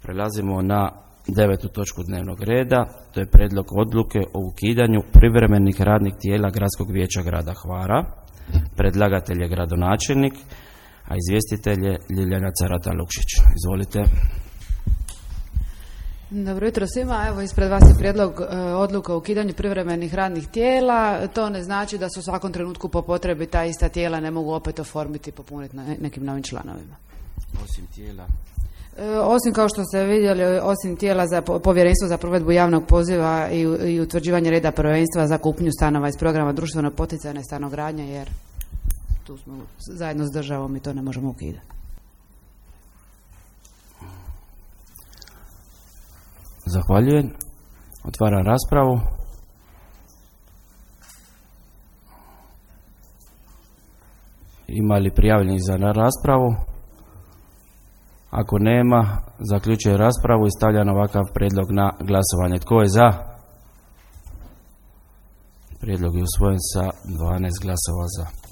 Prelazimo na 9. točku dnevnog reda, to je prijedlog odluke o ukidanju privremenih radnih tijela Gradskog vijeća grada Hvara. Predlagatelj je gradonačelnik, a izvjestitelj je Ljiljana Carata-Lukšić. Izvolite. Dobro jutro svima. Evo, ispred vas je prijedlog odluke o ukidanju privremenih radnih tijela. To ne znači da se u svakom trenutku po potrebi ta ista tijela ne mogu opet oformiti i popuniti nekim novim članovima. Osim tijela? Osim, kao što ste vidjeli, osim tijela za povjerenstvo za provedbu javnog poziva i utvrđivanje reda prvenstva za kupnju stanova iz programa društveno poticajne stanogradnje, jer tu smo zajedno s državom i to ne možemo ukidati. Zahvaljujem. Otvaram raspravu. Ima li prijavljenih za raspravu? Ako nema, zaključujem raspravu i stavljam ovakav prijedlog na glasovanje. Tko je za? Prijedlog je usvojen sa 12 glasova za.